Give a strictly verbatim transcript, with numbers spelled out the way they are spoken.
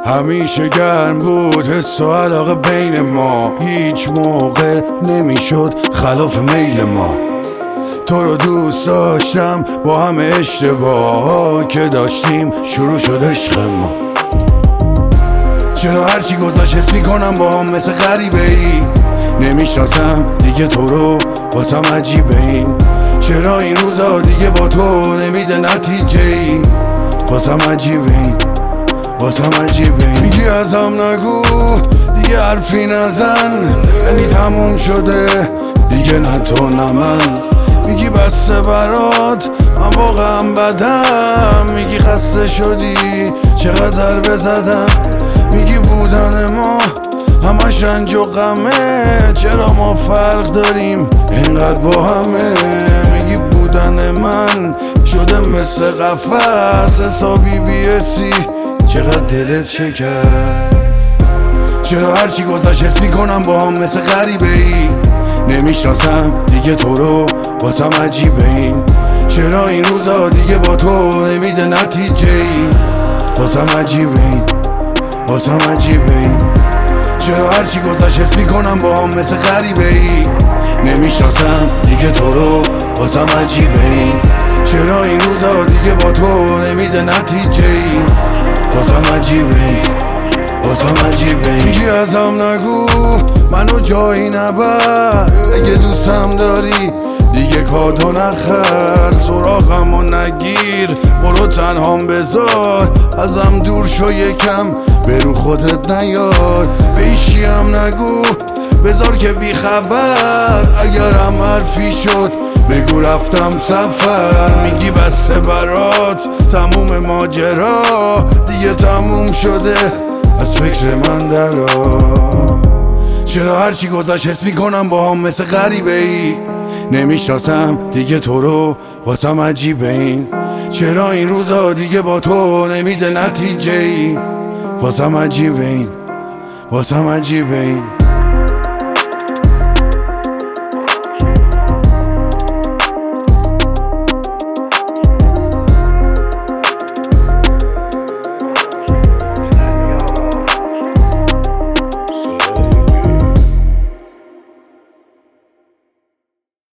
همیشه گرم بود حس و علاقه بین ما، هیچ موقع نمیشد خلاف میل ما. تو رو دوست داشتم با همه اشتباه که داشتیم شروع شد عشق ما. چرا هرچی گذاشت حس میکنم با هم مثل غریبه ای، نمیشناسم دیگه تو رو واسم عجیبه این. چرا این روزا دیگه با تو نمیده نتیجه ای، واسم عجیبه این، واسم عجیبه این. میگی ازم نگو دیگه حرفی نزن، یعنی تموم شده دیگه نه تو نه من. میگی بسته برات من واقعا بدم، میگی خسته شدی چقدر بزدم. میگی بودن ما همش رنج و غمه، چرا ما فرق داریم اینقدر با همه. میگی بودن من شده مثل قفس، حسابی بیسی چقدر دلت شکست. چرا هرچی گذاشت حس میکنم با هم مثل غریبه ای، نمیشناسم دیگه تو رو واسم عجیبه این. چرا این روزا دیگه با تو نمیده نتیجه ای، واسم عجیبه این، واسم عجیبه این. چرا هرچی گذاشت حس میکنم با هم مثل غریبه ای، نمیشناسم دیگه تو رو واسم عجیبه این. چرا این روزا دیگه با تو نمیده نتیجه ای، واسم عجیبه این، واسم عجیبه این. میگی ازم نگو منو جایی نبر، اگه دوستم داری دیگه کادو نخر. سراغمو نگیر برو تنهام بذار، ازم دور شو یکم برو خودت نیار. به ایشی هم نگو بذار که بی خبر، اگرم حرفی شد بگو رفتم سفر. میگی بسته برات تموم ماجرا، دیگه تموم شده از فکر من درا. چرا هرچی گذاشت حس میکنم با هم مثل غریبه ای، نمیشناسم دیگه تو رو واسم عجیبه این. چرا این روزا دیگه با تو نمیده نتیجه ای، واسم عجیبه این، واسم عجیبه این.